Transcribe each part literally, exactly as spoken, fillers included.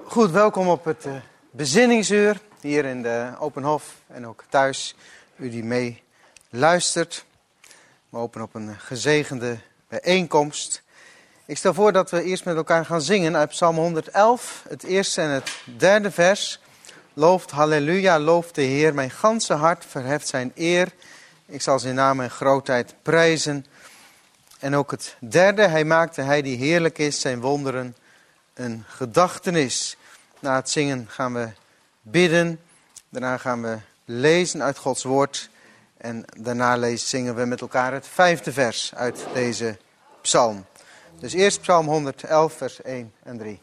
Goed, welkom op het uh, bezinningsuur hier in de Openhof en ook thuis, u die mee luistert. We openen op een gezegende bijeenkomst. Ik stel voor dat we eerst met elkaar gaan zingen uit Psalm honderdelf, het eerste en het derde vers. Looft, halleluja, looft de Heer, mijn ganse hart verheft zijn eer. Ik zal zijn naam en grootheid prijzen. En ook het derde, hij maakte hij die heerlijk is, zijn wonderen een gedachtenis. Na het zingen gaan we bidden, daarna gaan we lezen uit Gods woord. En daarna lezen, zingen we met elkaar het vijfde vers uit deze psalm. Dus eerst Psalm honderdelf, vers één en drie.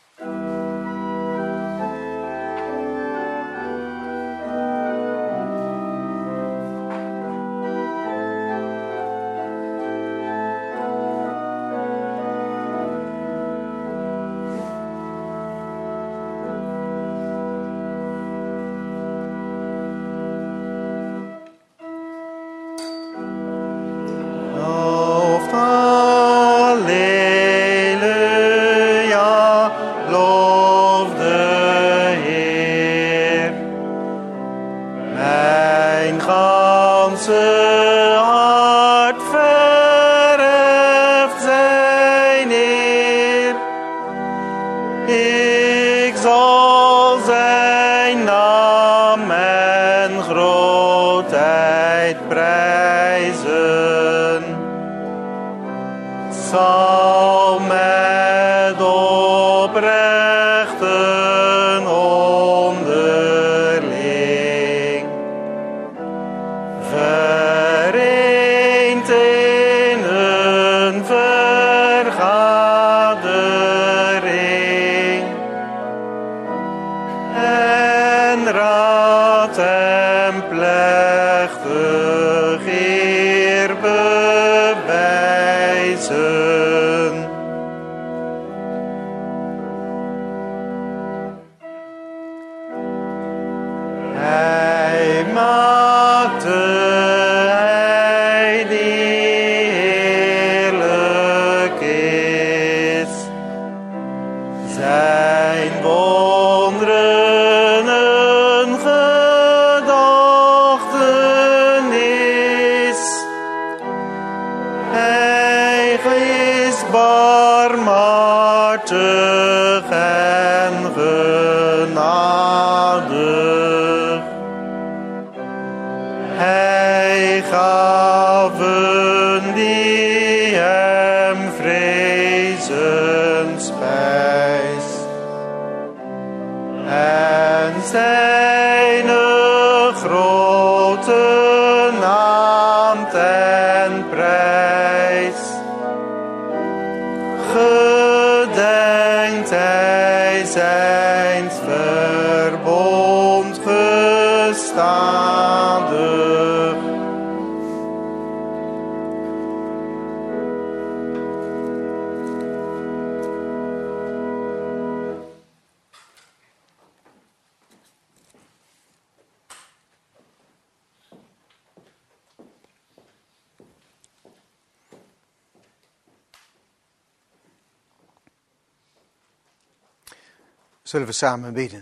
Zullen we samen bidden?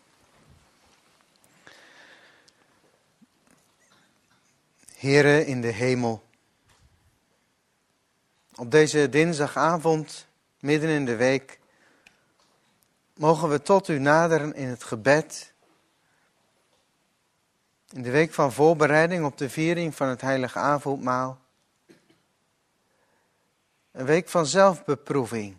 Heere in de hemel, op deze dinsdagavond, midden in de week, mogen we tot u naderen in het gebed. In de week van voorbereiding op de viering van het heilige avondmaal. Een week van zelfbeproeving.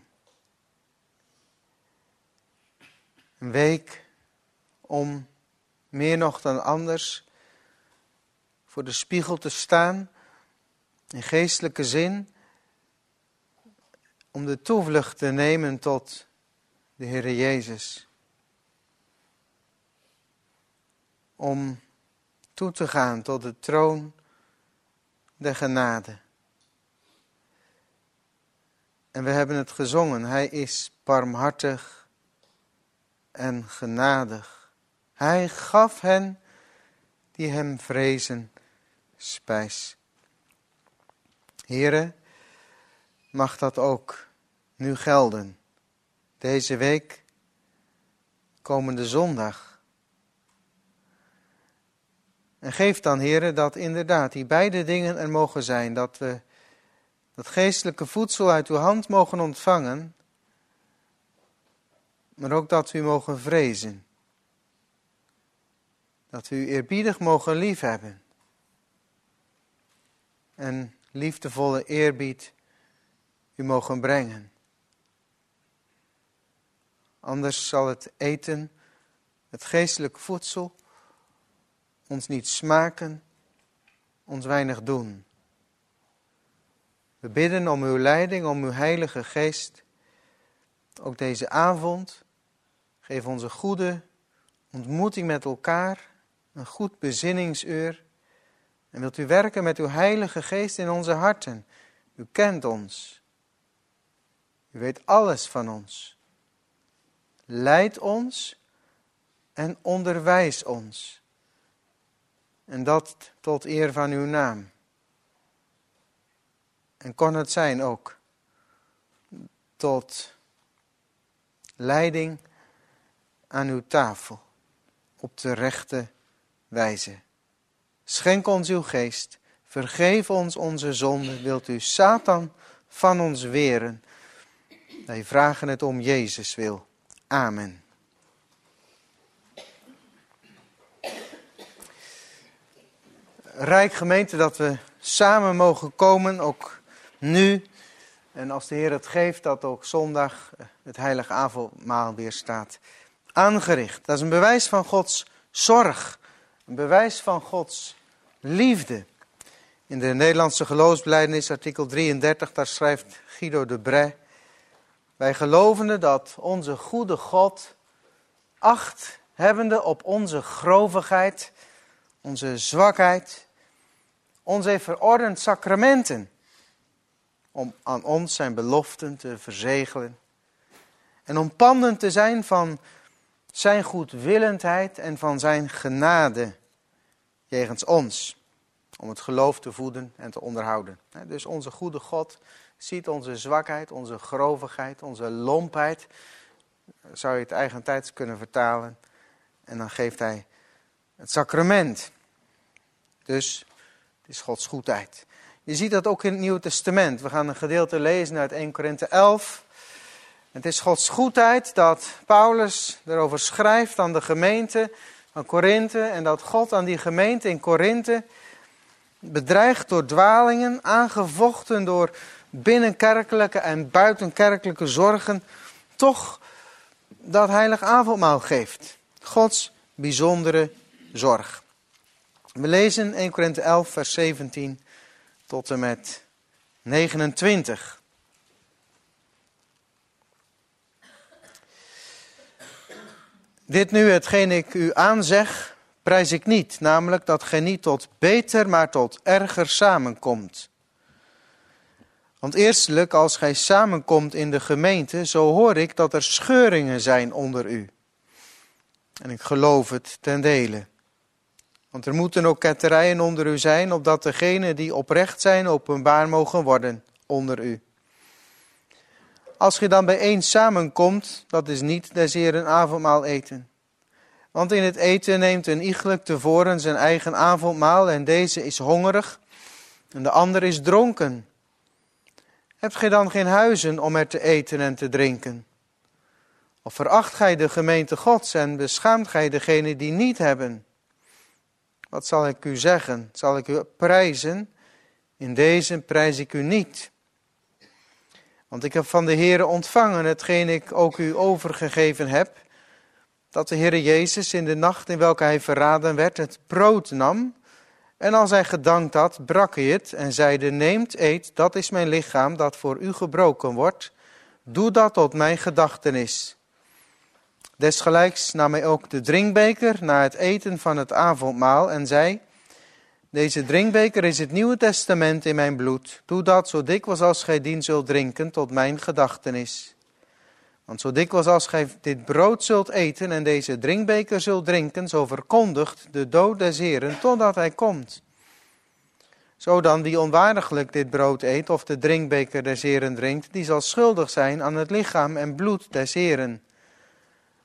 Een week om meer nog dan anders voor de spiegel te staan, in geestelijke zin, om de toevlucht te nemen tot de Heere Jezus. Om toe te gaan tot de troon der genade. En we hebben het gezongen, Hij is barmhartig en genadig. Hij gaf hen die hem vrezen spijs. Heere, mag dat ook nu gelden. Deze week komende zondag. En geef dan, Heere, dat inderdaad die beide dingen er mogen zijn. Dat we dat geestelijke voedsel uit uw hand mogen ontvangen. Maar ook dat we u mogen vrezen. Dat we u eerbiedig mogen liefhebben. En liefdevolle eerbied u mogen brengen. Anders zal het eten, het geestelijk voedsel, ons niet smaken, ons weinig doen. We bidden om uw leiding, om uw Heilige Geest. Ook deze avond, geef ons een goede ontmoeting met elkaar, een goed bezinningsuur. En wilt u werken met uw Heilige Geest in onze harten. U kent ons. U weet alles van ons. Leid ons en onderwijs ons. En dat tot eer van uw naam. En kon het zijn ook tot leiding aan uw tafel op de rechte wijze. Schenk ons uw geest, vergeef ons onze zonden, wilt u Satan van ons weren. Wij vragen het om Jezus wil. Amen. Rijk gemeente dat we samen mogen komen, ook nu. En als de Heer het geeft, dat ook zondag het heilige avondmaal weer staat aangericht. Dat is een bewijs van Gods zorg. Een bewijs van Gods liefde. In de Nederlandse geloofsbelijdenis, artikel drieëndertig, daar schrijft Guido de Brès: wij geloven dat onze goede God, acht hebbende op onze grovigheid, onze zwakheid, ons heeft verordend sacramenten, om aan ons zijn beloften te verzegelen. En om panden te zijn van zijn goedwillendheid en van zijn genade jegens ons. Om het geloof te voeden en te onderhouden. Dus onze goede God ziet onze zwakheid, onze grovigheid, onze lompheid. Zou je het eigentijds kunnen vertalen. En dan geeft hij het sacrament. Dus het is Gods goedheid. Je ziet dat ook in het Nieuwe Testament. We gaan een gedeelte lezen uit eerste Korinthe elf. Het is Gods goedheid dat Paulus erover schrijft aan de gemeente van Korinthe. En dat God aan die gemeente in Korinthe, bedreigd door dwalingen, aangevochten door binnenkerkelijke en buitenkerkelijke zorgen, toch dat heilig avondmaal geeft. Gods bijzondere zorg. We lezen eerste Korinthe elf vers zeventien tot en met negenentwintig. Dit nu hetgeen ik u aanzeg, prijs ik niet, namelijk dat gij niet tot beter, maar tot erger samenkomt. Want eerstelijk, als gij samenkomt in de gemeente, zo hoor ik dat er scheuringen zijn onder u. En ik geloof het ten dele. Want er moeten ook ketterijen onder u zijn, opdat degenen die oprecht zijn openbaar mogen worden onder u. Als je dan bijeen samenkomt, dat is niet des Heeren avondmaal eten. Want in het eten neemt een iegelijk tevoren zijn eigen avondmaal, en deze is hongerig, en de ander is dronken. Hebt gij dan geen huizen om er te eten en te drinken? Of veracht gij de gemeente Gods en beschaamt gij degenen die niet hebben? Wat zal ik u zeggen? Zal ik u prijzen? In deze prijs ik u niet. Want ik heb van de Heere ontvangen hetgeen ik ook u overgegeven heb, dat de Heere Jezus in de nacht in welke hij verraden werd het brood nam, en als hij gedankt had, brak hij het en zeide: neemt, eet, dat is mijn lichaam dat voor u gebroken wordt. Doe dat tot mijn gedachtenis. Desgelijks nam hij ook de drinkbeker na het eten van het avondmaal en zei: deze drinkbeker is het Nieuwe Testament in mijn bloed. Doe dat zo dikwijls als gij dien zult drinken tot mijn gedachtenis. Want zo dikwijls als gij dit brood zult eten en deze drinkbeker zult drinken, zo verkondigt de dood des Heeren totdat hij komt. Zo dan wie onwaardiglijk dit brood eet of de drinkbeker des Heeren drinkt, die zal schuldig zijn aan het lichaam en bloed des Heeren.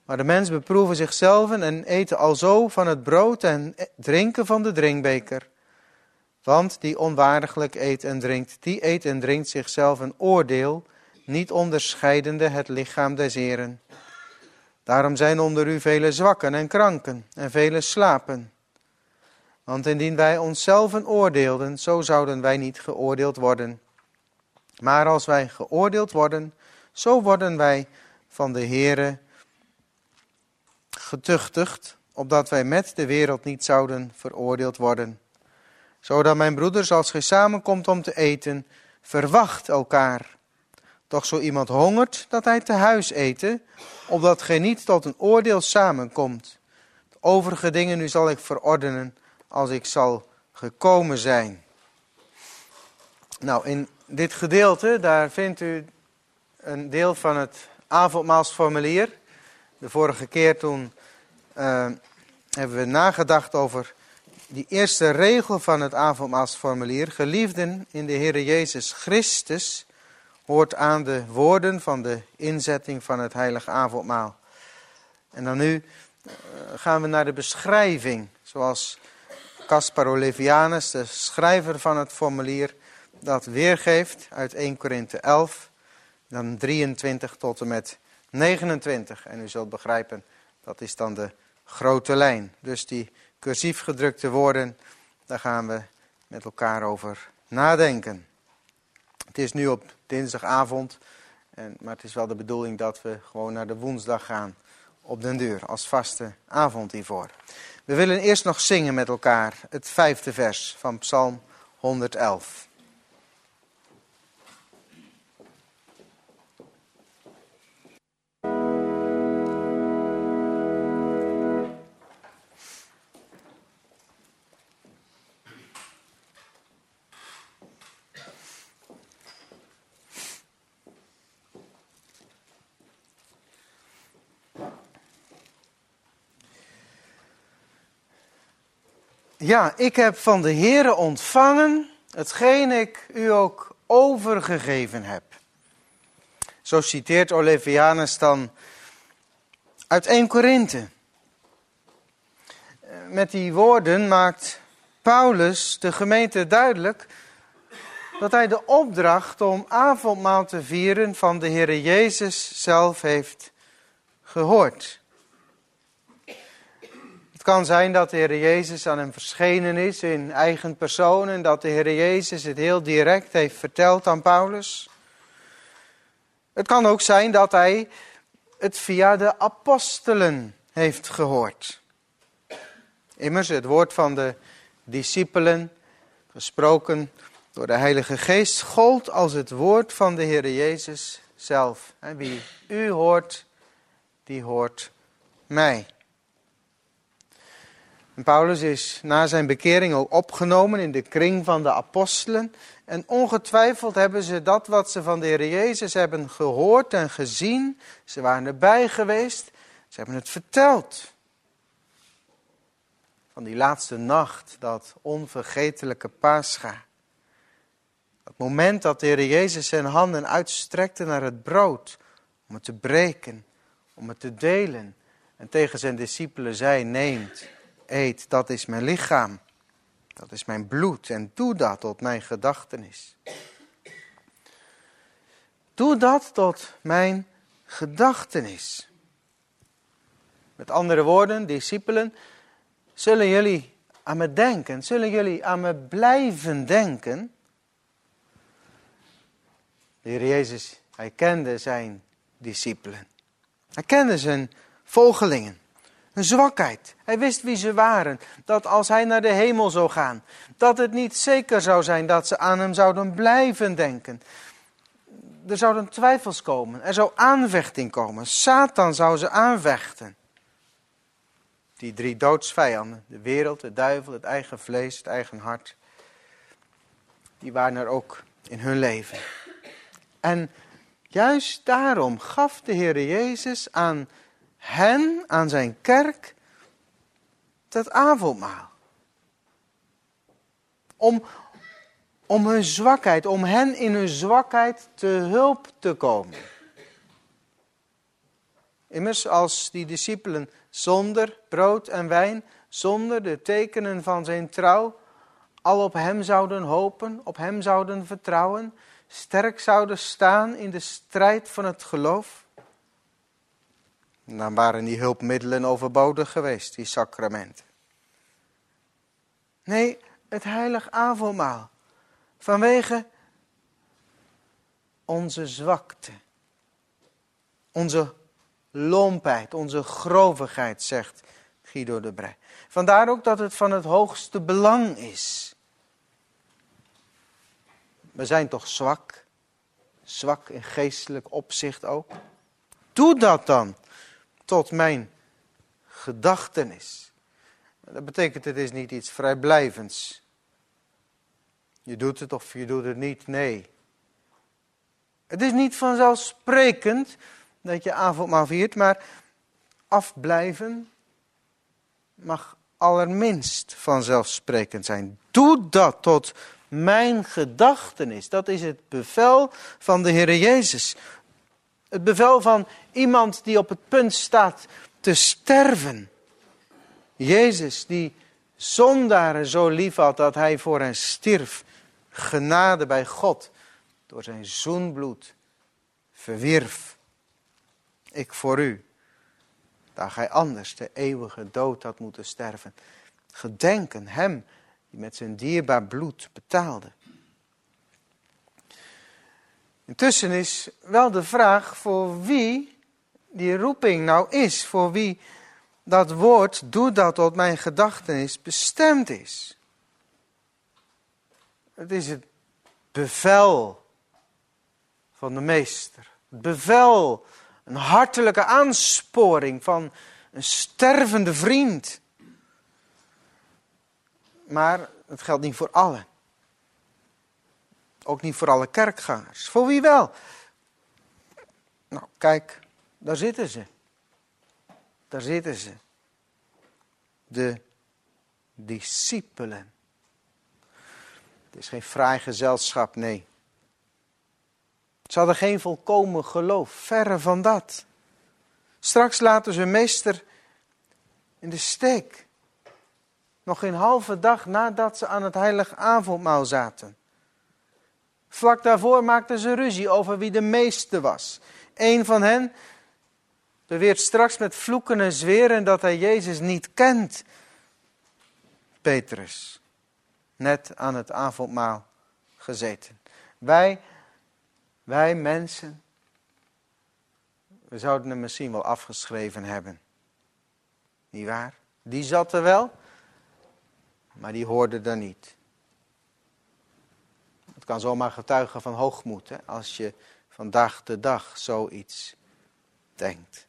Maar de mens beproeven zichzelf en eten alzo van het brood en drinken van de drinkbeker. Want die onwaardiglijk eet en drinkt, die eet en drinkt zichzelf een oordeel, niet onderscheidende het lichaam des Heren. Daarom zijn onder u vele zwakken en kranken en vele slapen. Want indien wij onszelf oordeelden, zo zouden wij niet geoordeeld worden. Maar als wij geoordeeld worden, zo worden wij van de Heere getuchtigd, opdat wij met de wereld niet zouden veroordeeld worden. Zodat mijn broeders, als gij samenkomt om te eten, verwacht elkaar. Doch zo iemand hongert, dat hij te huis eten, opdat gij niet tot een oordeel samenkomt. De overige dingen nu zal ik verordenen, als ik zal gekomen zijn. Nou, in dit gedeelte, daar vindt u een deel van het avondmaalsformulier. De vorige keer toen uh, hebben we nagedacht over die eerste regel van het avondmaalsformulier. Geliefden in de Heere Jezus Christus hoort aan de woorden van de inzetting van het heilige avondmaal. En dan nu uh, gaan we naar de beschrijving, zoals Caspar Olevianus, de schrijver van het formulier, dat weergeeft uit eerste Korinthe elf, dan drieëntwintig tot en met negenentwintig. En u zult begrijpen, dat is dan de grote lijn. Dus die cursief gedrukte woorden, daar gaan we met elkaar over nadenken. Het is nu op dinsdagavond, en, maar het is wel de bedoeling dat we gewoon naar de woensdag gaan op den duur, als vaste avond hiervoor. We willen eerst nog zingen met elkaar het vijfde vers van Psalm honderdelf. Ja, ik heb van de Heere ontvangen hetgeen ik u ook overgegeven heb. Zo citeert Olevianus dan uit eerste Korinthe. Met die woorden maakt Paulus de gemeente duidelijk dat hij de opdracht om avondmaal te vieren van de Heere Jezus zelf heeft gehoord. Het kan zijn dat de Heer Jezus aan hem verschenen is in eigen persoon en dat de Heer Jezus het heel direct heeft verteld aan Paulus. Het kan ook zijn dat hij het via de apostelen heeft gehoord. Immers, het woord van de discipelen, gesproken door de Heilige Geest, gold als het woord van de Heer Jezus zelf. Wie u hoort, die hoort mij. En Paulus is na zijn bekering ook opgenomen in de kring van de apostelen. En ongetwijfeld hebben ze dat wat ze van de Heer Jezus hebben gehoord en gezien. Ze waren erbij geweest. Ze hebben het verteld. Van die laatste nacht, dat onvergetelijke Pascha. Dat moment dat de Heer Jezus zijn handen uitstrekte naar het brood. Om het te breken, om het te delen. En tegen zijn discipelen zei, neemt. Eet, dat is mijn lichaam, dat is mijn bloed en doe dat tot mijn gedachtenis. Doe dat tot mijn gedachtenis. Met andere woorden, discipelen, zullen jullie aan me denken, zullen jullie aan me blijven denken? De Heer Jezus, hij kende zijn discipelen. Hij kende zijn volgelingen. Een zwakheid. Hij wist wie ze waren. Dat als hij naar de hemel zou gaan, dat het niet zeker zou zijn dat ze aan hem zouden blijven denken. Er zouden twijfels komen. Er zou aanvechting komen. Satan zou ze aanvechten. Die drie doodsvijanden. De wereld, de duivel, het eigen vlees, het eigen hart. Die waren er ook in hun leven. En juist daarom gaf de Heer Jezus aan hen, aan zijn kerk, dat avondmaal. Om, om hun zwakheid, om hen in hun zwakheid te hulp te komen. Immers, als die discipelen zonder brood en wijn, zonder de tekenen van zijn trouw, al op hem zouden hopen, op hem zouden vertrouwen, sterk zouden staan in de strijd van het geloof, dan waren die hulpmiddelen overbodig geweest, die sacramenten. Nee, het heilig avondmaal, vanwege onze zwakte, onze lompheid, onze grovigheid, zegt Guido de Brij. Vandaar ook dat het van het hoogste belang is. We zijn toch zwak, zwak in geestelijk opzicht ook. Doe dat dan tot mijn gedachtenis. Dat betekent, het is niet iets vrijblijvends. Je doet het of je doet het niet, nee. Het is niet vanzelfsprekend dat je avondmaal viert, maar afblijven mag allerminst vanzelfsprekend zijn. Doe dat tot mijn gedachtenis. Dat is het bevel van de Heere Jezus. Het bevel van iemand die op het punt staat te sterven. Jezus die zondaren zo lief had dat hij voor hen stierf. Genade bij God door zijn zoenbloed verwierf. Ik voor u, daar gij anders de eeuwige dood had moeten sterven. Gedenken hem die met zijn dierbaar bloed betaalde. Intussen is wel de vraag voor wie die roeping nou is. Voor wie dat woord, doe dat tot mijn gedachtenis, bestemd is. Het is het bevel van de meester. Het bevel, een hartelijke aansporing van een stervende vriend. Maar het geldt niet voor allen. Ook niet voor alle kerkgangers. Voor wie wel? Nou, kijk, daar zitten ze. Daar zitten ze. De discipelen. Het is geen fraai gezelschap, nee. Ze hadden geen volkomen geloof, verre van dat. Straks laten ze hun meester in de steek. Nog geen halve dag nadat ze aan het heilig avondmaal zaten. Vlak daarvoor maakten ze ruzie over wie de meeste was. Eén van hen beweert straks met vloeken en zweren dat hij Jezus niet kent. Petrus, net aan het avondmaal gezeten. Wij, wij mensen, we zouden hem misschien wel afgeschreven hebben. Niet waar? Die zat er wel, maar die hoorde er niet. Het kan zomaar getuigen van hoogmoed, hè, als je van dag de dag zoiets denkt.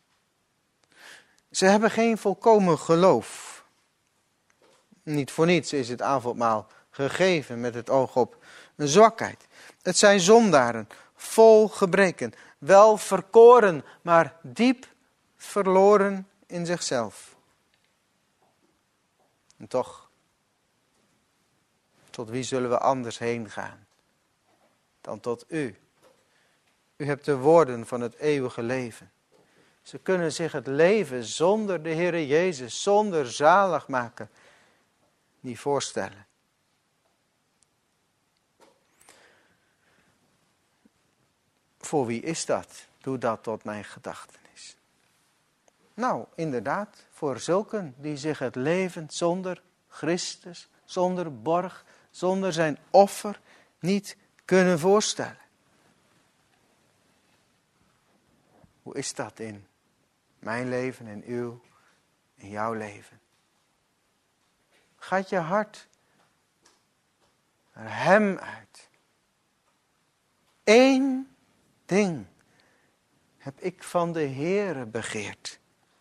Ze hebben geen volkomen geloof. Niet voor niets is het avondmaal gegeven met het oog op een zwakheid. Het zijn zondaren, vol gebreken, wel verkoren, maar diep verloren in zichzelf. En toch, tot wie zullen we anders heen gaan dan tot u? U hebt de woorden van het eeuwige leven. Ze kunnen zich het leven zonder de Heere Jezus, zonder zaligmaker, niet voorstellen. Voor wie is dat? Doe dat tot mijn gedachtenis. Nou, inderdaad, voor zulken die zich het leven zonder Christus, zonder borg, zonder zijn offer niet kunnen voorstellen. Hoe is dat in mijn leven, in uw, in jouw leven? Gaat je hart naar hem uit? Eén ding heb ik van de Heere begeerd.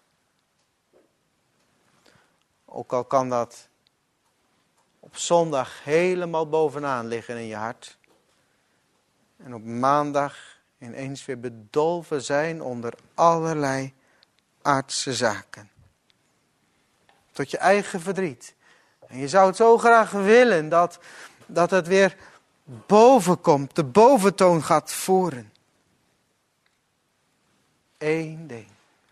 Ook al kan dat op zondag helemaal bovenaan liggen in je hart. En op maandag ineens weer bedolven zijn onder allerlei aardse zaken. Tot je eigen verdriet. En je zou het zo graag willen dat, dat het weer boven komt, de boventoon gaat voeren. Eén ding.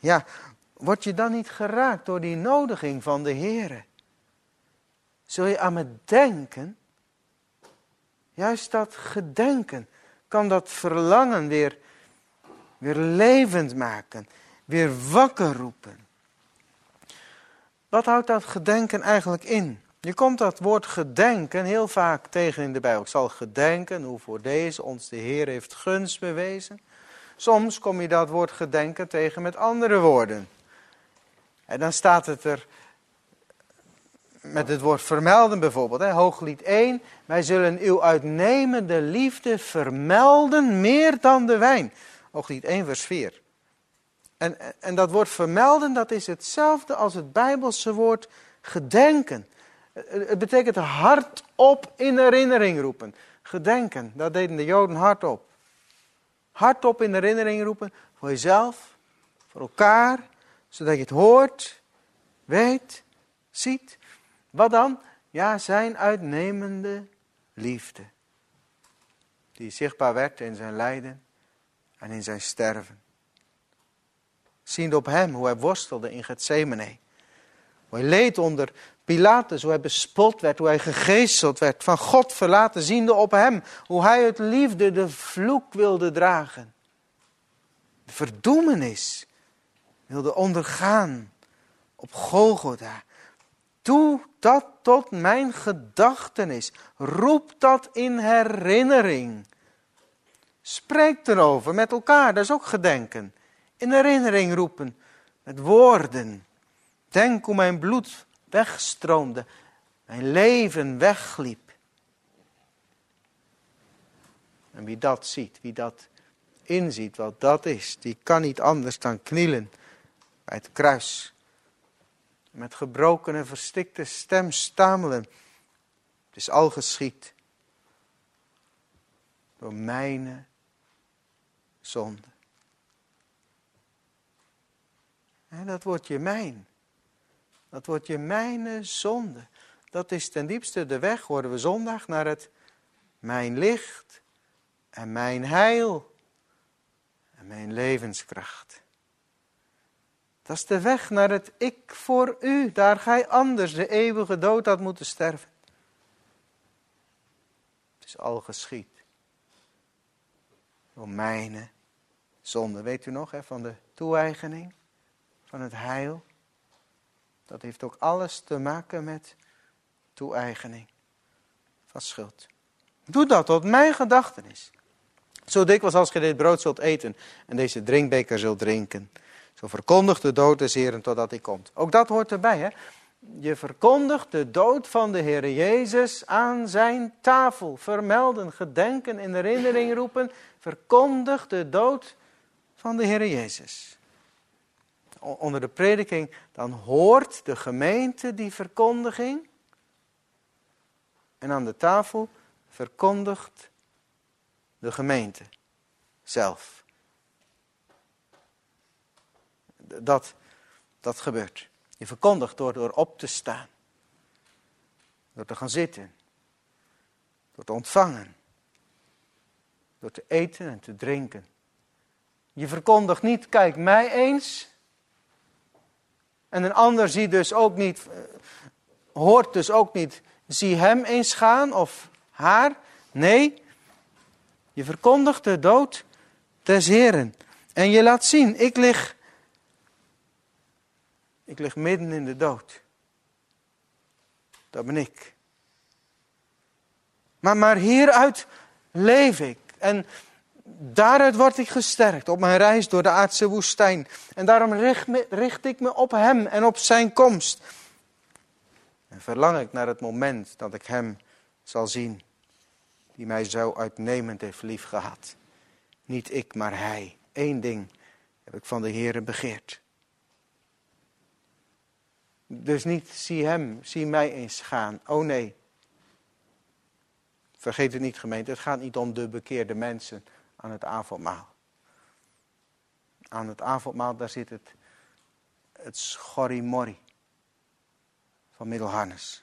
Ja, word je dan niet geraakt door die nodiging van de Heere? Zul je aan me denken? Juist dat gedenken kan dat verlangen weer, weer levend maken, weer wakker roepen. Wat houdt dat gedenken eigenlijk in? Je komt dat woord gedenken heel vaak tegen in de Bijbel. Ik zal gedenken hoe voor deze ons de Heer heeft gunst bewezen. Soms kom je dat woord gedenken tegen met andere woorden. En dan staat het er met het woord vermelden bijvoorbeeld. Hè, Hooglied één. Wij zullen uw uitnemende liefde vermelden meer dan de wijn. Hooglied één vers vier. En, en dat woord vermelden, dat is hetzelfde als het Bijbelse woord gedenken. Het betekent hardop in herinnering roepen. Gedenken, dat deden de Joden hardop. Hardop in herinnering roepen voor jezelf, voor elkaar, zodat je het hoort, weet, ziet. Wat dan? Ja, zijn uitnemende liefde. Die zichtbaar werd in zijn lijden en in zijn sterven. Ziende op hem, hoe hij worstelde in Getsemane. Hoe hij leed onder Pilatus, hoe hij bespot werd, hoe hij gegeeseld werd. Van God verlaten, ziende op hem. Hoe hij uit liefde de vloek wilde dragen. De verdoemenis wilde ondergaan op Golgotha. Doe dat tot mijn gedachtenis. Roep dat in herinnering. Spreek erover met elkaar, dat is ook gedenken. In herinnering roepen, met woorden. Denk hoe mijn bloed wegstroomde, mijn leven wegliep. En wie dat ziet, wie dat inziet, wat dat is, die kan niet anders dan knielen bij het kruis. Met gebroken en verstikte stem stamelen. Het is al geschied. Door mijn zonde. En dat wordt je mijn. Dat wordt je mijn zonde. Dat is ten diepste de weg, hoorden we zondag, naar het mijn licht en mijn heil en mijn levenskracht. Dat is de weg naar het ik voor u. Daar gij anders de eeuwige dood had moeten sterven. Het is al geschied. Door mijn zonde. Weet u nog, hè, van de toe-eigening, van het heil. Dat heeft ook alles te maken met toe-eigening van schuld. Doe dat tot mijn gedachtenis. Zo dikwijls als gij dit brood zult eten en deze drinkbeker zult drinken. Zo verkondigt de dood des Heeren totdat hij komt. Ook dat hoort erbij, hè. Je verkondigt de dood van de Heer Jezus aan zijn tafel. Vermelden, gedenken, in herinnering roepen. Verkondig de dood van de Heer Jezus. Onder de prediking, dan hoort de gemeente die verkondiging. En aan de tafel verkondigt de gemeente zelf. Dat, dat gebeurt. Je verkondigt door, door op te staan. Door te gaan zitten. Door te ontvangen. Door te eten en te drinken. Je verkondigt niet, kijk mij eens. En een ander ziet dus ook niet, hoort dus ook niet, zie hem eens gaan of haar. Nee, je verkondigt de dood des Heeren. En je laat zien, ik lig, ik lig midden in de dood. Dat ben ik. Maar, maar hieruit leef ik. En daaruit word ik gesterkt op mijn reis door de aardse woestijn. En daarom richt, me, richt ik me op hem en op zijn komst. En verlang ik naar het moment dat ik hem zal zien. Die mij zo uitnemend heeft liefgehad. Niet ik, maar hij. Eén ding heb ik van de Heere begeerd. Dus niet zie hem, zie mij eens gaan. Oh nee. Vergeet het niet, gemeente. Het gaat niet om de bekeerde mensen aan het avondmaal. Aan het avondmaal, daar zit het, het schorrimorrie van Middelharnis.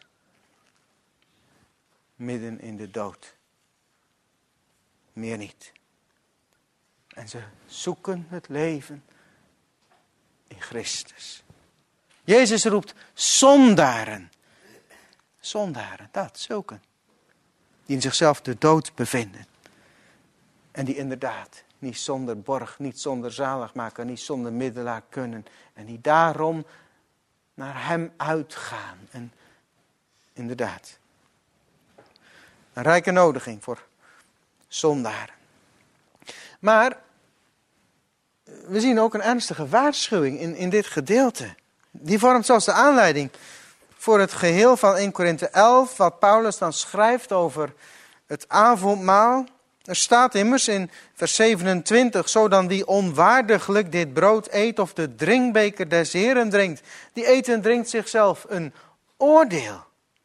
Midden in de dood. Meer niet. En ze zoeken het leven in Christus. Jezus roept zondaren. Zondaren, dat, zulke. Die in zichzelf de dood bevinden. En die inderdaad niet zonder borg, niet zonder zaligmaker, niet zonder middelaar kunnen. En die daarom naar hem uitgaan. En inderdaad, een rijke nodiging voor zondaren. Maar we zien ook een ernstige waarschuwing in, in dit gedeelte. Die vormt zelfs de aanleiding voor het geheel van eerste Korinthe elf, wat Paulus dan schrijft over het avondmaal. Er staat immers in vers zevenentwintig, zo dan wie onwaardiglijk dit brood eet of de drinkbeker des Heren drinkt, die eet en drinkt zichzelf een oordeel.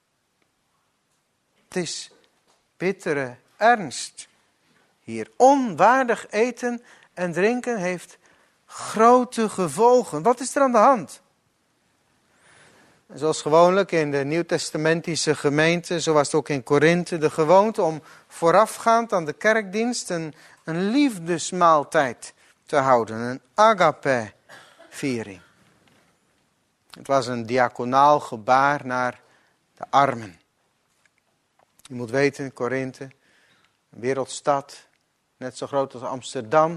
Het is bittere ernst. Hier onwaardig eten en drinken heeft grote gevolgen. Wat is er aan de hand? Zoals gewoonlijk in de nieuwtestamentische gemeente, zo was het ook in Korinthe, de gewoonte om voorafgaand aan de kerkdienst een, een liefdesmaaltijd te houden. Een agape-viering. Het was een diaconaal gebaar naar de armen. Je moet weten, Korinthe, een wereldstad, net zo groot als Amsterdam,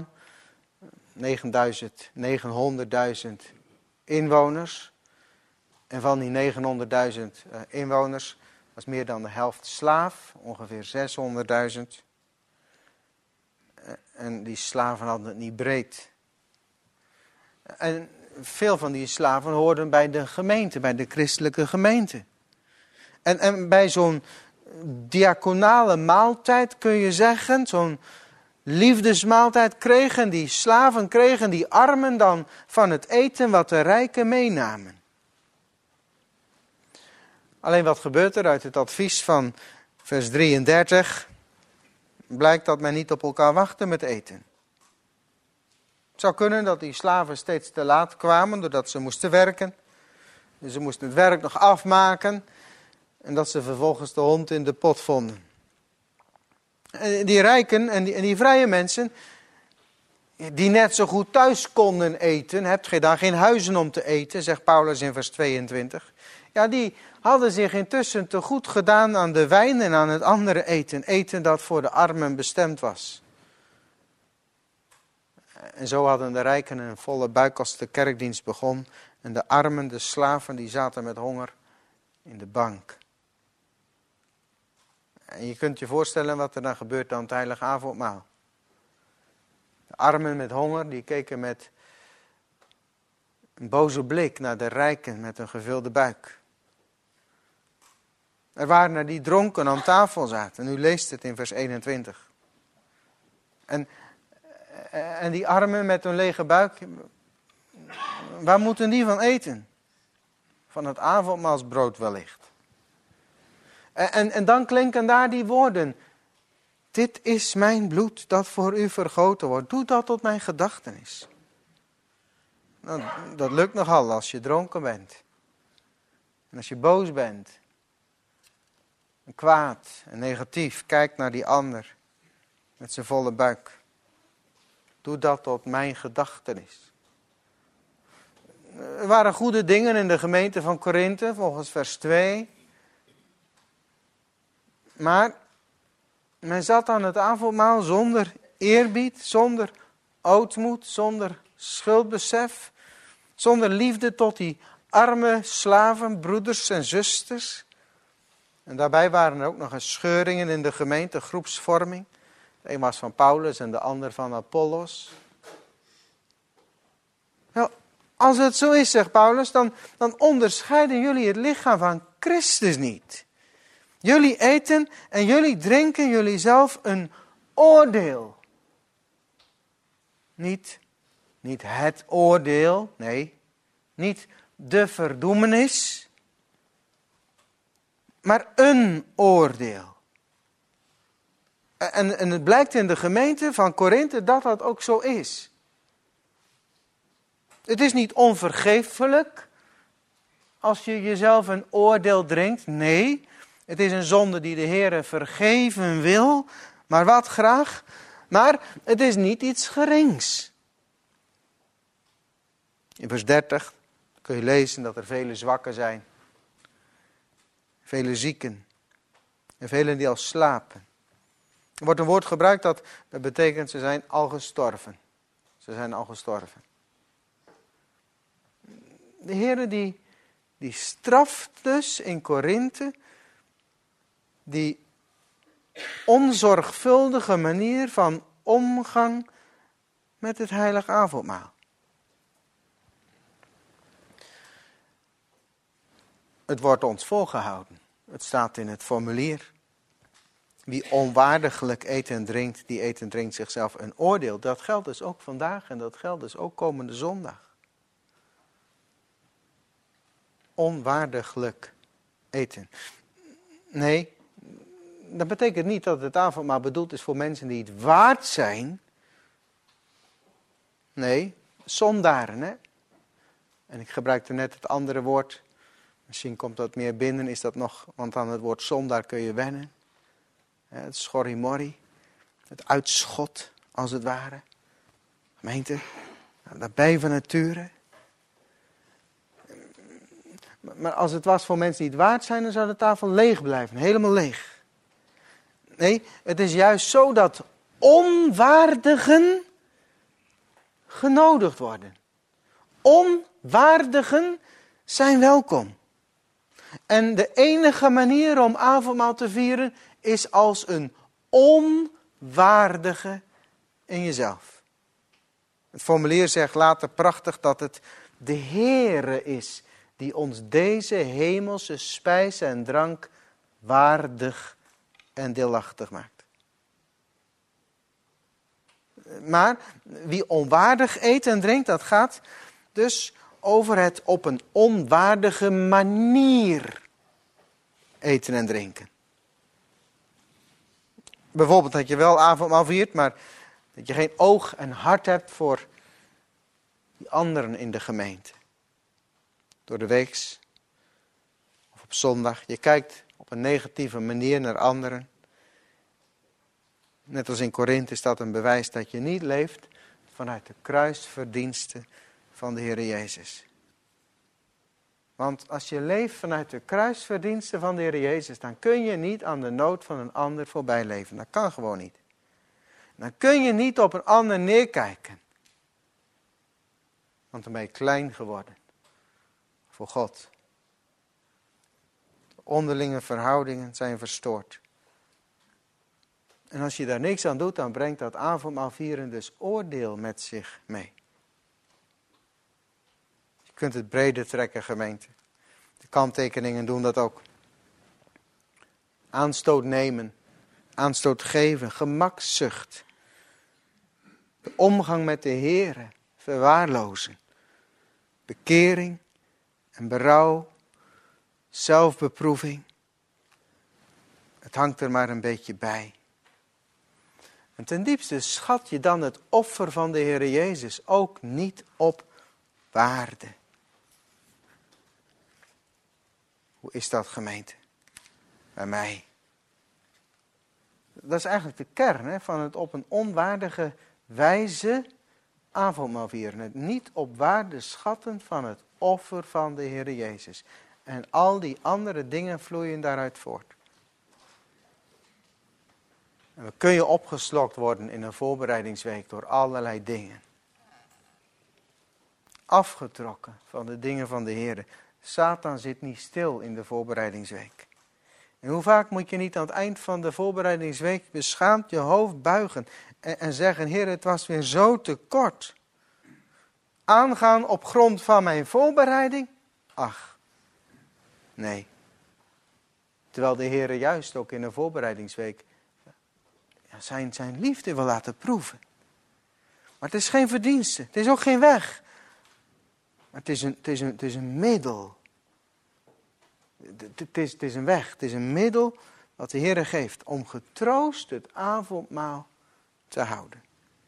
negenhonderdduizend inwoners. En van die negenhonderdduizend inwoners was meer dan de helft slaaf, ongeveer zeshonderdduizend. En die slaven hadden het niet breed. En veel van die slaven hoorden bij de gemeente, bij de christelijke gemeente. En, en bij zo'n diaconale maaltijd kun je zeggen, zo'n liefdesmaaltijd kregen die slaven, kregen die armen dan van het eten wat de rijken meenamen. Alleen wat gebeurt er uit het advies van vers drieëndertig? Blijkt dat men niet op elkaar wachtte met eten. Het zou kunnen dat die slaven steeds te laat kwamen doordat ze moesten werken. Dus ze moesten het werk nog afmaken. En dat ze vervolgens de hond in de pot vonden. En die rijken en die, en die vrije mensen, die net zo goed thuis konden eten. Hebt gij daar geen huizen om te eten, zegt Paulus in vers tweeëntwintig. Ja, die hadden zich intussen te goed gedaan aan de wijn en aan het andere eten. Eten dat voor de armen bestemd was. En zo hadden de rijken een volle buik als de kerkdienst begon. En de armen, de slaven, die zaten met honger in de bank. En je kunt je voorstellen wat er dan gebeurt aan het heilige avondmaal. De armen met honger, die keken met een boze blik naar de rijken met een gevulde buik. Er waren er die dronken aan tafel zaten. En u leest het in vers eenentwintig. En, en die armen met hun lege buik, waar moeten die van eten? Van het avondmaalsbrood wellicht. En, en, en dan klinken daar die woorden. Dit is mijn bloed dat voor u vergoten wordt. Doe dat tot mijn gedachtenis. Nou, dat lukt nogal als je dronken bent. En als je boos bent. En kwaad en negatief. Kijk naar die ander. Met zijn volle buik. Doe dat tot mijn gedachtenis. Er waren goede dingen in de gemeente van Korinthe. Volgens vers twee. Maar men zat aan het avondmaal zonder eerbied. Zonder ootmoed. Zonder schuldbesef. Zonder liefde tot die arme slaven, broeders en zusters. En daarbij waren er ook nog eens scheuringen in de gemeente, groepsvorming. De een was van Paulus en de ander van Apollos. Wel, als het zo is, zegt Paulus, dan, dan onderscheiden jullie het lichaam van Christus niet. Jullie eten en jullie drinken jullie zelf een oordeel. Niet, niet het oordeel, nee, niet de verdoemenis, maar een oordeel. En, en het blijkt in de gemeente van Korinthe dat dat ook zo is. Het is niet onvergeeflijk als je jezelf een oordeel drinkt. Nee, het is een zonde die de Heere vergeven wil. Maar wat graag? Maar het is niet iets gerings. In vers dertig kun je lezen dat er vele zwakken zijn. Vele zieken. En velen die al slapen. Er wordt een woord gebruikt dat, dat betekent ze zijn al gestorven. Ze zijn al gestorven. De Heer die, die straft dus in Korinthe die onzorgvuldige manier van omgang met het heilige avondmaal. Het wordt ons voorgehouden. Het staat in het formulier. Wie onwaardiglijk eet en drinkt, die eet en drinkt zichzelf een oordeel. Dat geldt dus ook vandaag en dat geldt dus ook komende zondag. Onwaardiglijk eten. Nee, dat betekent niet dat het avondmaal bedoeld is voor mensen die het waard zijn. Nee, zondaren, hè. En ik gebruikte net het andere woord. Misschien komt dat meer binnen, is dat nog, want aan het woord zondaar kun je wennen. Het schorrimorrie, het uitschot, als het ware. Gemeente, dat bij van nature. Maar als het was voor mensen die het waard zijn, dan zou de tafel leeg blijven, helemaal leeg. Nee, het is juist zo dat onwaardigen genodigd worden. Onwaardigen zijn welkom. En de enige manier om avondmaal te vieren is als een onwaardige in jezelf. Het formulier zegt later prachtig dat het de Heere is die ons deze hemelse spijs en drank waardig en deelachtig maakt. Maar wie onwaardig eet en drinkt, dat gaat dus over het op een onwaardige manier eten en drinken. Bijvoorbeeld dat je wel avondmaal viert, maar dat je geen oog en hart hebt voor die anderen in de gemeente. Door de weeks of op zondag. Je kijkt op een negatieve manier naar anderen. Net als in Korinthe is dat een bewijs dat je niet leeft vanuit de kruisverdiensten van de Heer Jezus. Want als je leeft vanuit de kruisverdiensten van de Heer Jezus, dan kun je niet aan de nood van een ander voorbij leven. Dat kan gewoon niet. Dan kun je niet op een ander neerkijken. Want dan ben je klein geworden. Voor God. De onderlinge verhoudingen zijn verstoord. En als je daar niks aan doet, dan brengt dat avondmaal vieren dus oordeel met zich mee. Je kunt het breder trekken, gemeente. De kanttekeningen doen dat ook. Aanstoot nemen, aanstoot geven, gemakzucht. De omgang met de Heere verwaarlozen. Bekering en berouw, zelfbeproeving. Het hangt er maar een beetje bij. En ten diepste schat je dan het offer van de Heere Jezus ook niet op waarde. Hoe is dat, gemeente? Bij mij. Dat is eigenlijk de kern hè, van het op een onwaardige wijze avondmaal vieren. Het niet op waarde schatten van het offer van de Heere Jezus. En al die andere dingen vloeien daaruit voort. En dan kun je opgeslokt worden in een voorbereidingsweek door allerlei dingen. Afgetrokken van de dingen van de Heer. Satan zit niet stil in de voorbereidingsweek. En hoe vaak moet je niet aan het eind van de voorbereidingsweek beschaamd je hoofd buigen en, en zeggen, Heer, het was weer zo te kort. Aangaan op grond van mijn voorbereiding? Ach, nee. Terwijl de Heer juist ook in een voorbereidingsweek ja, zijn, zijn liefde wil laten proeven. Maar het is geen verdienste, het is ook geen weg. Maar het is een, het is een, het is een middel. Het, het, is, het is een weg, het is een middel wat de Heer geeft om getroost het avondmaal te houden.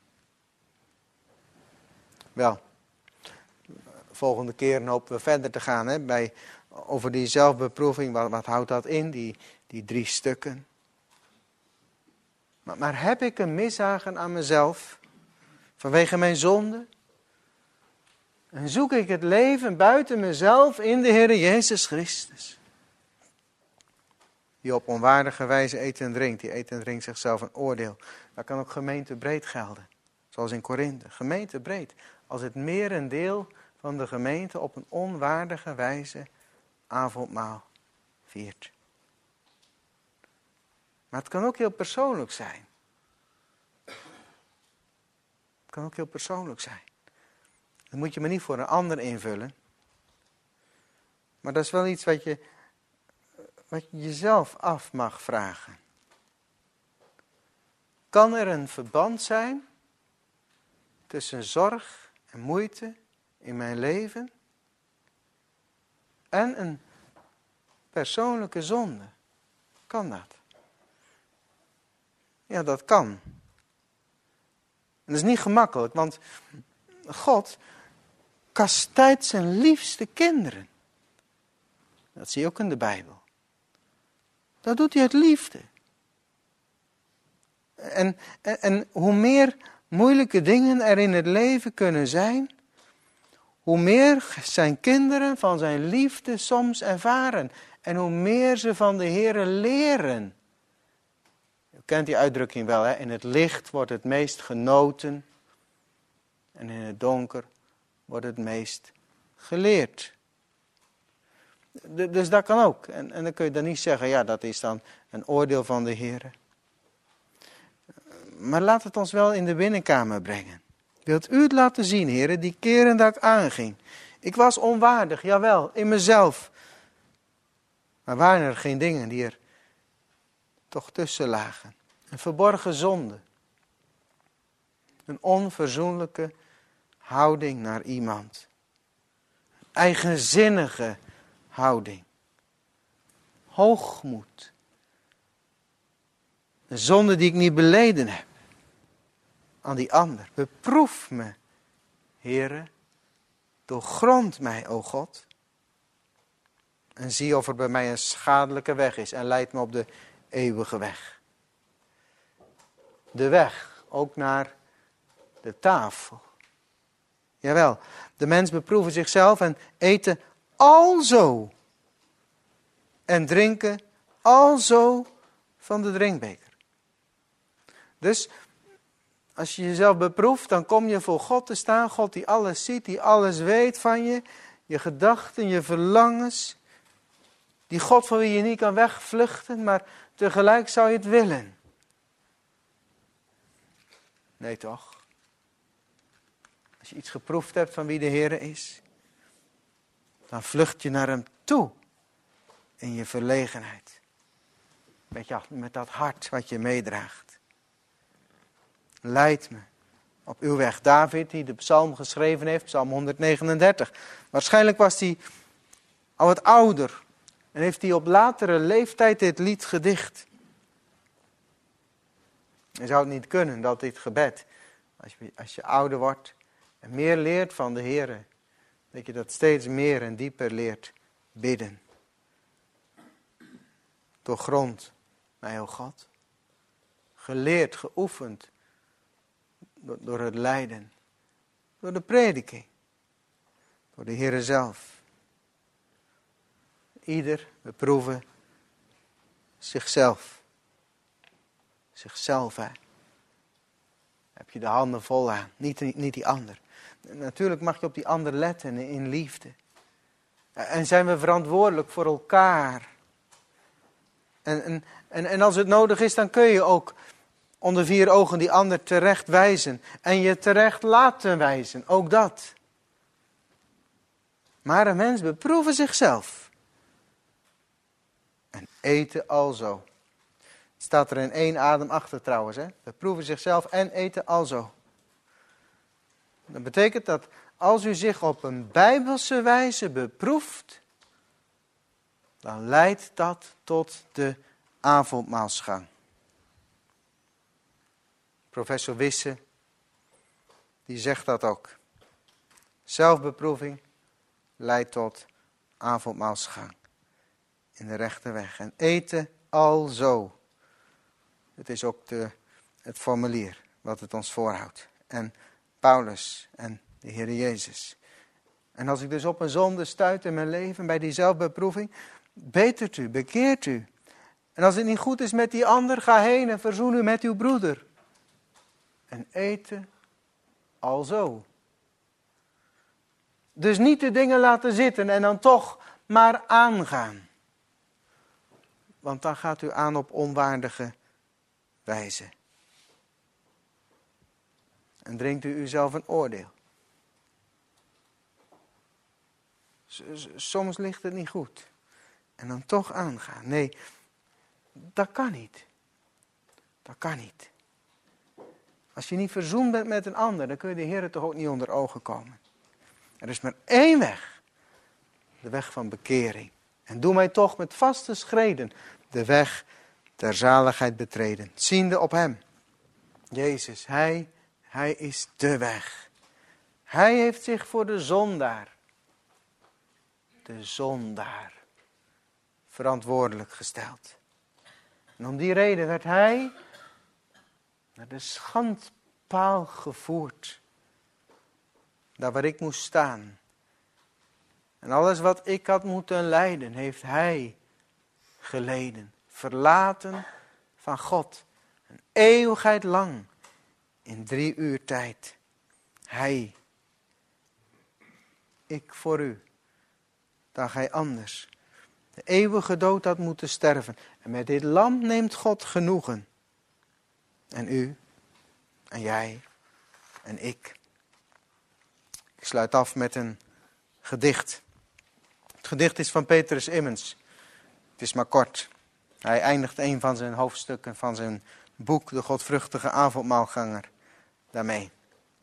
Wel, volgende keer hopen we verder te gaan hè, bij, over die zelfbeproeving. Wat, wat houdt dat in, die, die drie stukken? Maar, maar heb ik een mishagen aan mezelf vanwege mijn zonde? En zoek ik het leven buiten mezelf in de Heer Jezus Christus. Die op onwaardige wijze eet en drinkt. Die eet en drinkt zichzelf een oordeel. Dat kan ook gemeentebreed gelden. Zoals in Korinthe. Gemeentebreed. Als het merendeel van de gemeente op een onwaardige wijze avondmaal viert. Maar het kan ook heel persoonlijk zijn. Het kan ook heel persoonlijk zijn. Dat moet je maar niet voor een ander invullen. Maar dat is wel iets wat je, wat je jezelf af mag vragen. Kan er een verband zijn tussen zorg en moeite in mijn leven en een persoonlijke zonde? Kan dat? Ja, dat kan. En dat is niet gemakkelijk, want God kastijdt zijn liefste kinderen. Dat zie je ook in de Bijbel. Dat doet hij uit liefde. En, en, en hoe meer moeilijke dingen er in het leven kunnen zijn, hoe meer zijn kinderen van zijn liefde soms ervaren. En hoe meer ze van de Heere leren. U kent die uitdrukking wel, hè? In het licht wordt het meest genoten. En in het donker wordt het meest geleerd. Dus dat kan ook. En, en dan kun je dan niet zeggen, ja, dat is dan een oordeel van de Heere. Maar laat het ons wel in de binnenkamer brengen. Wilt u het laten zien, Heere, die keren dat ik aanging. Ik was onwaardig, jawel, in mezelf. Maar waren er geen dingen die er toch tussen lagen? Een verborgen zonde. Een onverzoenlijke houding naar iemand. Een eigenzinnige houding. Hoogmoed. Een zonde die ik niet beleden heb. Aan die ander. Beproef me, Heere. Doorgrond mij, o God. En zie of er bij mij een schadelijke weg is. En leid me op de eeuwige weg. De weg, ook naar de tafel. Jawel, de mens beproeven zichzelf en eten alzo. En drinken alzo van de drinkbeker. Dus als je jezelf beproeft, dan kom je voor God te staan. God die alles ziet, die alles weet van je. Je gedachten, je verlangens. Die God van wie je niet kan wegvluchten, maar tegelijk zou je het willen. Nee toch? Als je iets geproefd hebt van wie de Heer is, dan vlucht je naar hem toe. In je verlegenheid. Met, je, met dat hart wat je meedraagt. Leid me op uw weg. David, die de psalm geschreven heeft, psalm honderdnegenendertig. Waarschijnlijk was hij al wat ouder. En heeft hij op latere leeftijd dit lied gedicht. Je zou het niet kunnen dat dit gebed, als je, als je ouder wordt en meer leert van de Heer, dat je dat steeds meer en dieper leert bidden. Doorgrond mij, o God. Geleerd, geoefend door, door het lijden, door de prediking, door de Heer zelf. Ieder beproeven zichzelf. Zichzelf, hè. Heb je de handen vol aan. Niet, niet die ander. Natuurlijk mag je op die ander letten in liefde. En zijn we verantwoordelijk voor elkaar. En, en, en, en als het nodig is, dan kun je ook onder vier ogen die ander terecht wijzen. En je terecht laten wijzen. Ook dat. Maar een mens beproeven zichzelf. En eten alzo. Het staat er in één adem achter trouwens. Hè? Beproeven zichzelf en eten alzo. Dat betekent dat als u zich op een bijbelse wijze beproeft, dan leidt dat tot de avondmaalsgang. Professor Wisse, die zegt dat ook. Zelfbeproeving leidt tot avondmaalsgang. In de rechte weg. En eten alzo. Het is ook de, het formulier wat het ons voorhoudt. En Paulus en de Heer Jezus En als ik dus op een zonde stuit in mijn leven, bij die zelfbeproeving, betert u, bekeert u. En als het niet goed is met die ander, ga heen en verzoen u met uw broeder. En eten alzo. Dus niet de dingen laten zitten en dan toch maar aangaan. Want dan gaat u aan op onwaardige wijze. En dringt u uzelf een oordeel. Soms ligt het niet goed. En dan toch aangaan. Nee, dat kan niet. Dat kan niet. Als je niet verzoend bent met een ander, dan kun je de Heer toch ook niet onder ogen komen. Er is maar één weg. De weg van bekering. En doe mij toch met vaste schreden de weg der zaligheid betreden. Ziende op hem. Jezus, hij, hij is de weg. Hij heeft zich voor de zondaar. De zondaar. Verantwoordelijk gesteld. En om die reden werd hij naar de schandpaal gevoerd. Daar waar ik moest staan. En alles wat ik had moeten lijden, heeft hij geleden. Verlaten van God. Een eeuwigheid lang. In drie uur tijd. Hij. Ik voor u. Dan gij anders. De eeuwige dood had moeten sterven. En met dit lam neemt God genoegen. En u. En jij. En ik. Ik sluit af met een gedicht. Het gedicht is van Petrus Immens. Het is maar kort. Hij eindigt een van zijn hoofdstukken van zijn boek, De Godvruchtige Avondmaalganger, daarmee.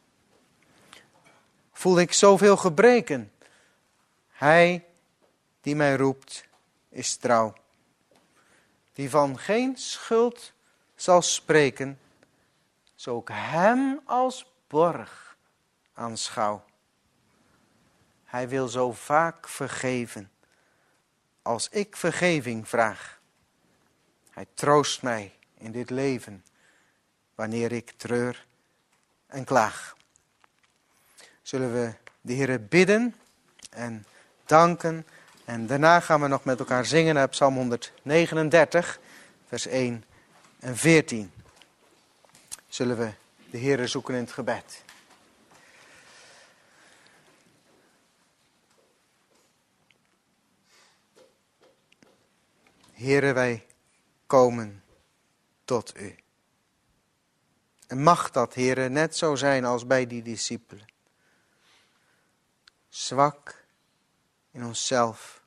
Voel ik zoveel gebreken. Hij die mij roept is trouw. Die van geen schuld zal spreken, zo ik hem als borg aanschouw. Hij wil zo vaak vergeven, als ik vergeving vraag. Hij troost mij in dit leven, wanneer ik treur en klaag. Zullen we de Heere bidden en danken. En daarna gaan we nog met elkaar zingen uit Psalm honderdnegenendertig, vers één en veertien. Zullen we de Heere zoeken in het gebed. Heere, wij komen tot u. En mag dat, Heere, net zo zijn als bij die discipelen. Zwak in onszelf.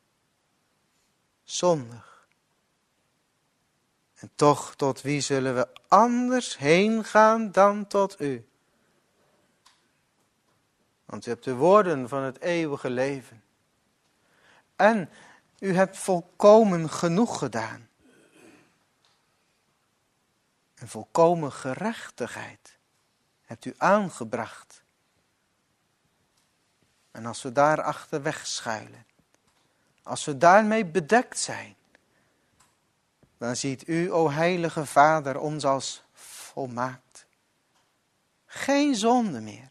Zondig. En toch, tot wie zullen we anders heen gaan dan tot u? Want u hebt de woorden van het eeuwige leven. En u hebt volkomen genoeg gedaan. En volkomen gerechtigheid hebt u aangebracht. En als we daar achterweg schuilen, als we daarmee bedekt zijn, dan ziet u, o heilige Vader, ons als volmaakt. Geen zonde meer.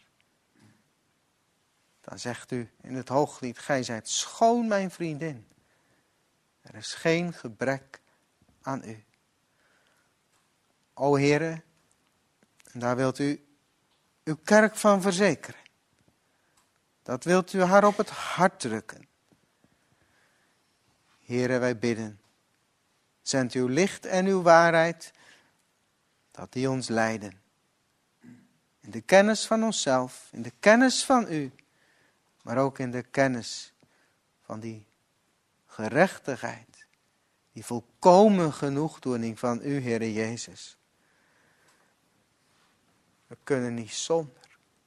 Dan zegt u in het Hooglied, gij zijt schoon mijn vriendin. Er is geen gebrek aan u. O Heere, en daar wilt u uw kerk van verzekeren. Dat wilt u haar op het hart drukken. Heere, wij bidden. Zend uw licht en uw waarheid, dat die ons leiden. In de kennis van onszelf, in de kennis van u, maar ook in de kennis van die gerechtigheid, die volkomen genoegdoening van u, Heere Jezus. We kunnen niet zonder.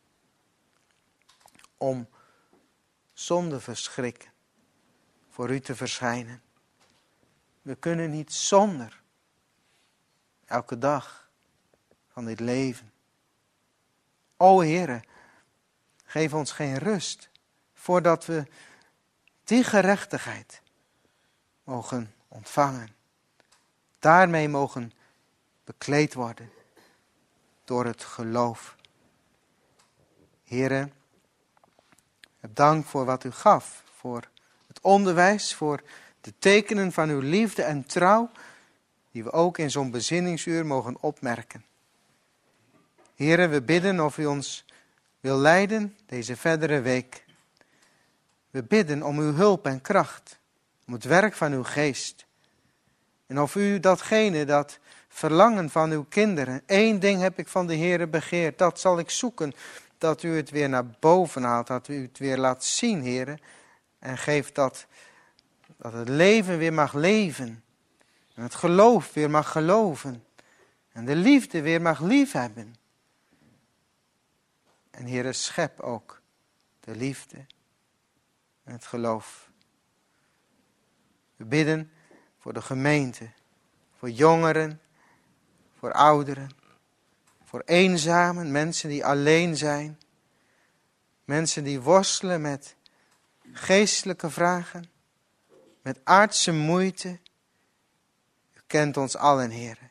Om zonder verschrikken voor u te verschijnen. We kunnen niet zonder elke dag van dit leven. O Heere, geef ons geen rust voordat we die gerechtigheid mogen ontvangen. Daarmee mogen bekleed worden door het geloof. Heere, Heb dank voor wat u gaf, voor het onderwijs, voor de tekenen van uw liefde en trouw, die we ook in zo'n bezinningsuur mogen opmerken. Here, we bidden of u ons wil leiden deze verdere week. We bidden om uw hulp en kracht, om het werk van uw geest. En of u datgene, dat verlangen van uw kinderen, één ding heb ik van de Heere begeerd, dat zal ik zoeken, dat u het weer naar boven haalt, dat u het weer laat zien, Heere, en geeft dat, dat het leven weer mag leven, en het geloof weer mag geloven, en de liefde weer mag liefhebben. En Heere, schep ook de liefde en het geloof. We bidden voor de gemeente, voor jongeren, voor ouderen, voor eenzamen, mensen die alleen zijn, mensen die worstelen met geestelijke vragen, met aardse moeite. U kent ons allen, Heere.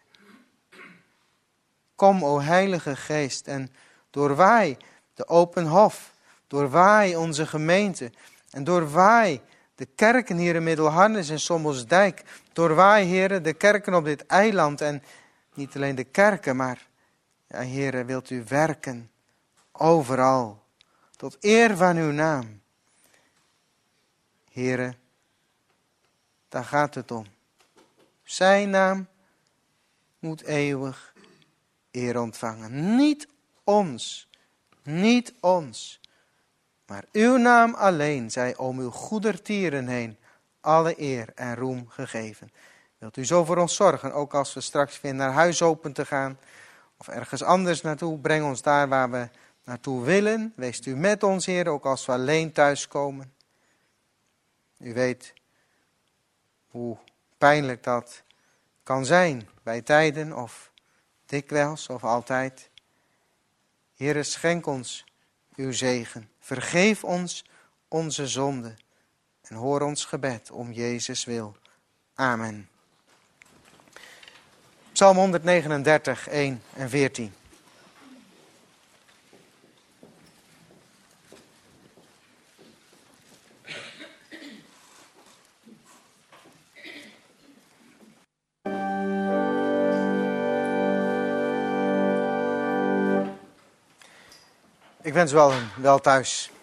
Kom, o Heilige Geest, en doorwaai de open hof, doorwaai onze gemeente en doorwaai de kerken hier in Middelharnis en Sommelsdijk. Doorwaai, Heere, de kerken op dit eiland en niet alleen de kerken, maar, ja, Heere, wilt u werken overal, tot eer van uw naam. Heere, daar gaat het om. Zijn naam moet eeuwig eer ontvangen. Niet ons, niet ons, maar uw naam alleen zij om uw goedertieren heen alle eer en roem gegeven. Wilt u zo voor ons zorgen, ook als we straks weer naar huis open te gaan of ergens anders naartoe, breng ons daar waar we naartoe willen. Wees u met ons, Heer, ook als we alleen thuiskomen. U weet hoe pijnlijk dat kan zijn bij tijden of dikwijls of altijd. Heere, schenk ons uw zegen. Vergeef ons onze zonden en hoor ons gebed om Jezus wil. Amen. Psalm honderdnegenendertig, één en veertien. Ik wens u wel een wel thuis.